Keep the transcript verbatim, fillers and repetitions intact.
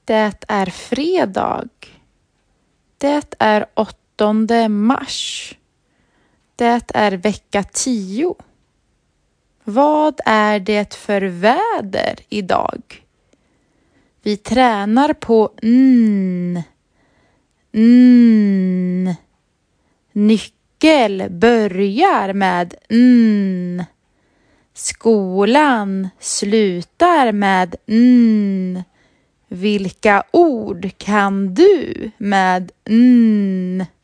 Det är fredag. Det är åttonde mars. Det är vecka tio. Vad är det för väder idag? Vi tränar på n. N. Nyckel börjar med n. Skolan slutar med n. Vilka ord kan du med n?